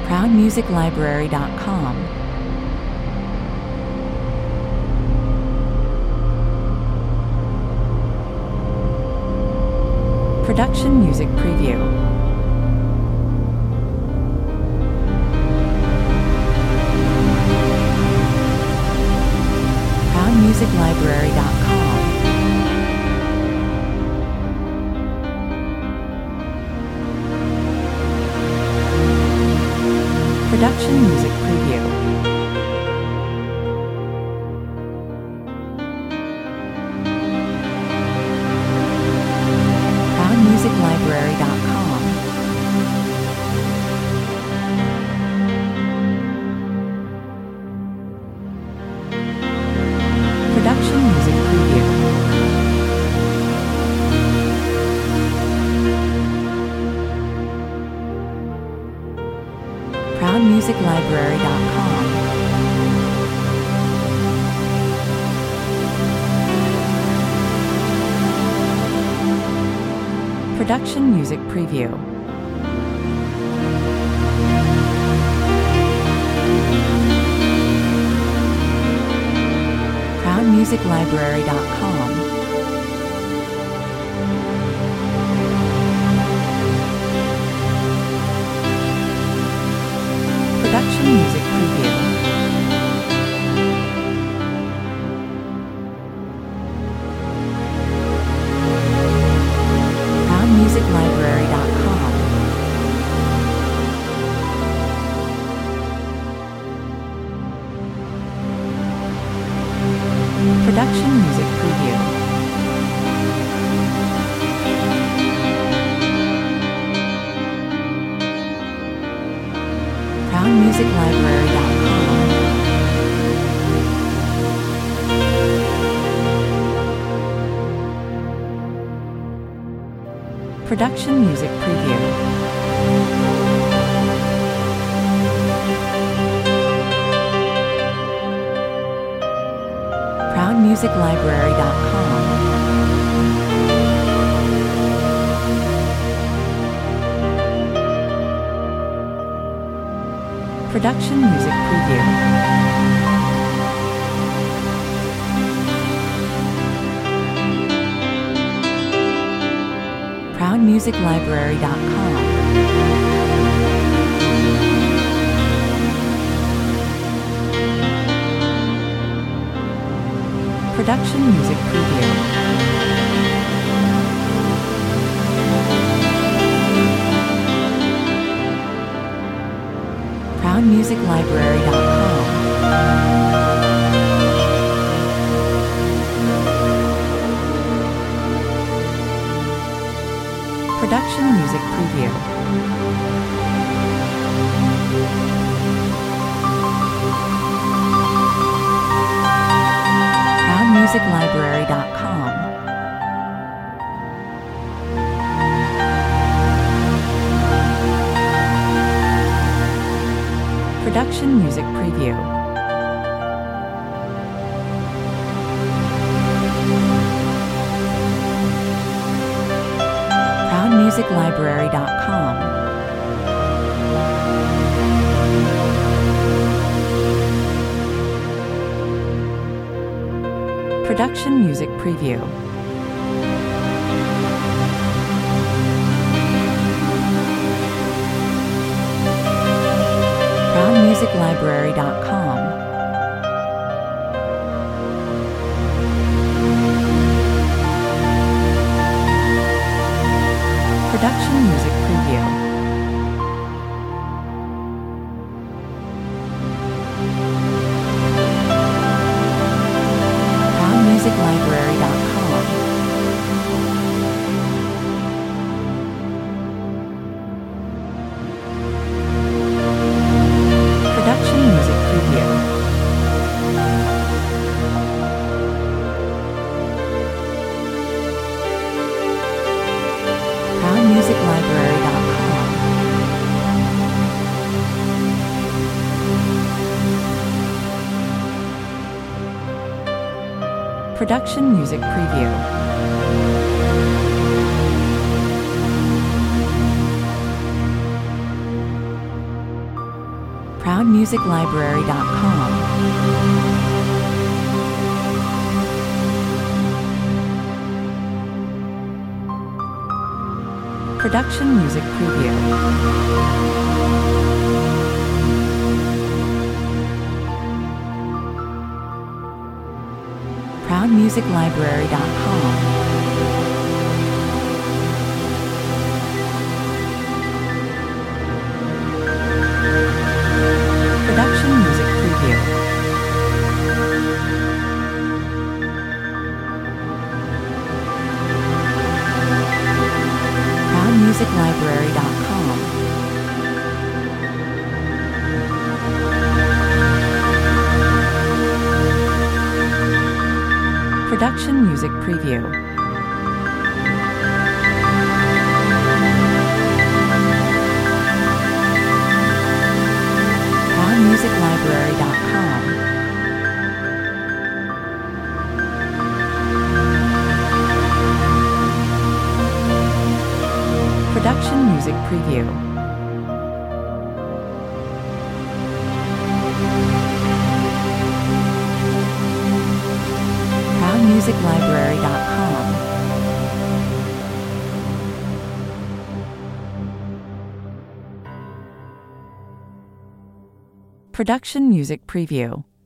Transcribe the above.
ProudMusicLibrary.com. Production Music Preview. ProudMusicLibrary.com. Production Music Preview. ProudMusicLibrary.com. Production Music Preview. ProudMusicLibrary.com. Production Music Preview. ProudMusicLibrary.com. Production Music Preview. ProudMusicLibrary.com. Production Music Preview. ProudMusicLibrary.com. Production Music Preview. ProudMusicLibrary.com. Production Music Preview. ProudMusicLibrary.com. Production Music Preview. ProudMusicLibrary.com. Production Music Preview. ProudMusicLibrary.com. Production Music Preview. ProudMusicLibrary.com. Production Music Preview. ProudMusicLibrary.com. Production Music Preview. ProudMusicLibrary.com. Production Music Preview. ProudMusicLibrary.com. Production Music Preview. ProudMusicLibrary.com. Production Music Preview. ProudMusicLibrary.com. Production Music Preview. ProudMusicLibrary.com. Production Music Preview. ProudMusicLibrary.com. Production Music Preview. ProudMusicLibrary.com. Production Music Preview.